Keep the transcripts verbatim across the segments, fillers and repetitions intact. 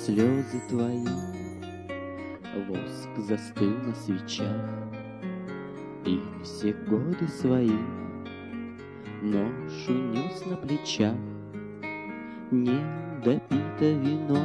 слезы твои, воск застыл на свечах, и все годы свои нож унес на плечах. Не допито вино,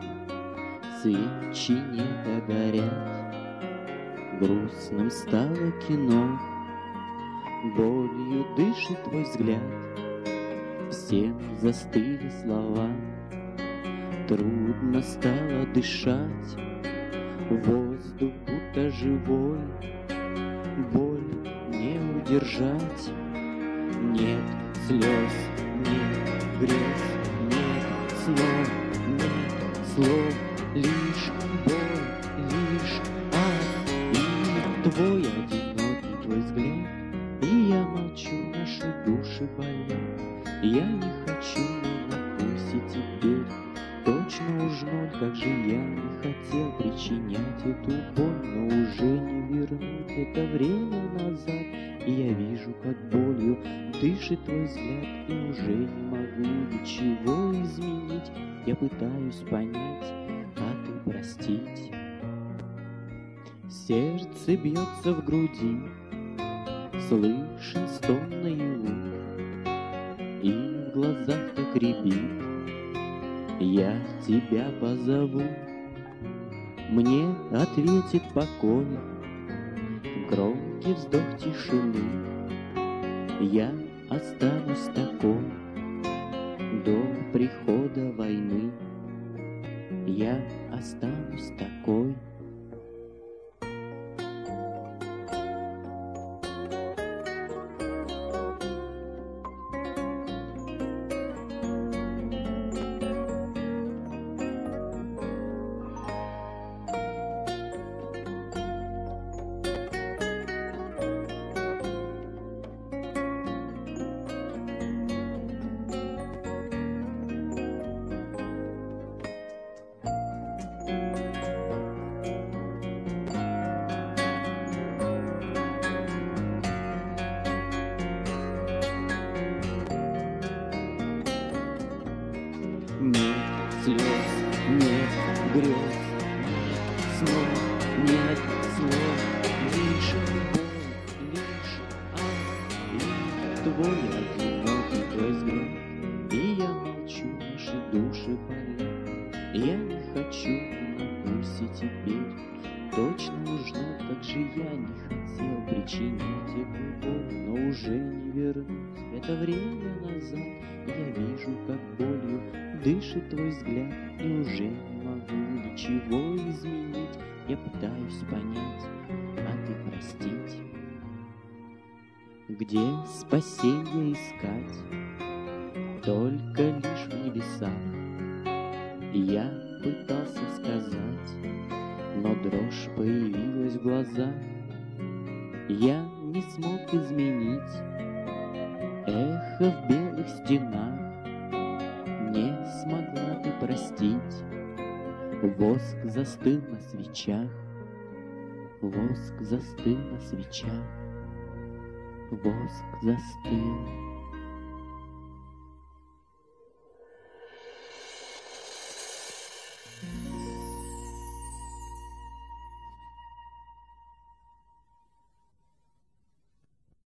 свечи не догорят, грустным стало кино, болью дышит твой взгляд. Всем застыли слова, трудно стало дышать, воздух будто живой, боль не удержать. Нет слез, нет грез, нет снов, нет слов, лишь боль, лишь ад. И твой одинокий твой взгляд, и я молчу, наши души болят. Я не хочу, но на пульсе теперь точно уж ноль. Как же я не хотел причинять эту боль, но уже не вернуть это время назад. И я вижу, как болью дышит твой взгляд, и уже не могу ничего изменить. Я пытаюсь понять, а ты простить. Сердце бьется в груди, слышен стон наяву, и в глазах так рябит. Я тебя позову, мне ответит покой, громкий вздох тишины. Я останусь такой до прихода войны. Я останусь такой. Нет слез, нет грез, нет снов, нет слов, лишь боль, лишь ад. И твой одинокий твой взгляд, и я молчу, наши души болят. Я не хочу, на пульсе теперь точно уж ноль. Как же я не хотел причинять эту боль, но уже не вернуть это время назад. Я вижу, как болью дышит твой взгляд, и уже не могу ничего изменить. Я пытаюсь понять, а ты простить. Где спасение искать? Только лишь в небесах. Я пытался сказать, но дрожь появилась в глазах. Я не смог изменить эхо в белых стенах. Не смогла ты простить, воск застыл на свечах, воск застыл на свечах, воск застыл.